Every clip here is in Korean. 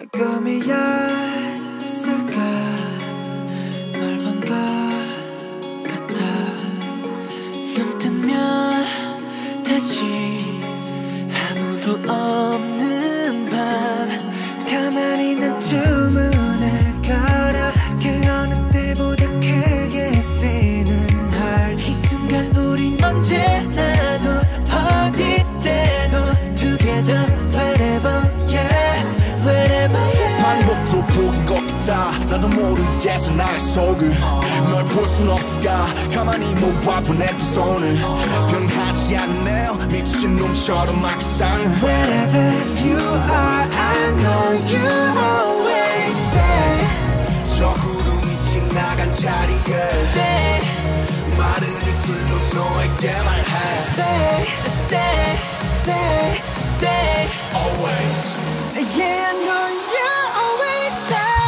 꿈이었을까 널 본 것 같아. 눈 뜨면 다시 아무도 없는 밤 가만히 난 주문을 걸어 그 어느 때보다 크게 뛰는 heart. 이 순간 우린 언제나도 어디 때도 together wherever yeah wherever yeah. 방법도 포기인 것 같아. 나도 모르겠어 나의 속을. 널 볼 순 없을까 가만히 못 봐본 내 두 손을. 변하지 않네요 미친놈처럼 막 이상해. Wherever you are I know you always stay. 저 구름이 지나간 자리에 Stay 마른 입술로 너에게 말해. stay stay stay stay Always. yeah I know you always stay.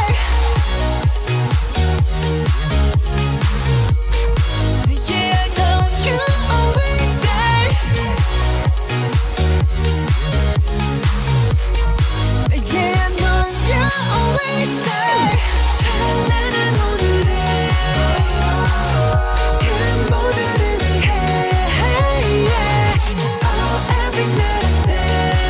Yeah I know you always stay. Yeah I know you always stay. 찬란한 오늘에 그 모두를 위해 Oh every night and day.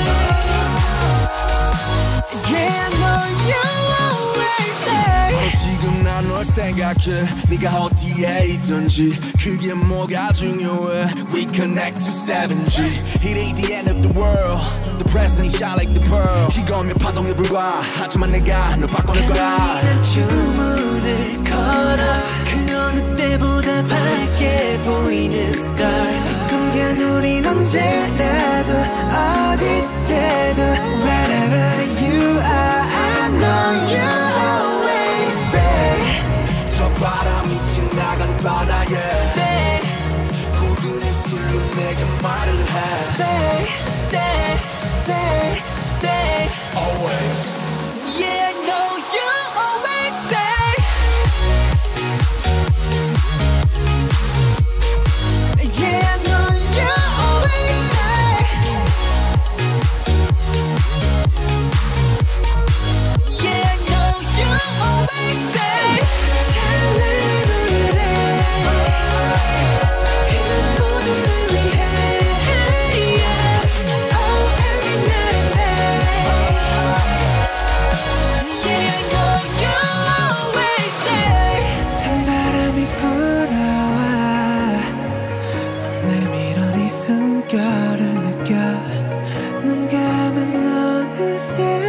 Yeah I know you always stay. 바로 지금 난 널 생각해. 네가 어디에 있든지 그게 뭐가 중요해. We connect to 7G. It ain't the end of the world. The present shine like the pearl. 이거면 파동에 불과 하지만 내가 널 바꿔낼 거야. 난 주문을 걸어 그 어느 때보다 밝게 보이는 star. 이 순간 우린 언제라도 어디 때도 wherever you are I know you always stay. 저 바람이 지나간 바다에 Stay 굳은 입술로 내게 말을 해. stay stay stay stay Always. Yeah I know you always stay. Yeah I know you always stay. Yeah I know you always stay. 찬란한 오늘에 그 모두를 위해 Oh every night and day. Yeah I know you always stay. 찬바람이 불어와 손 내밀어 네 숨결을 느껴 눈 감은 어느새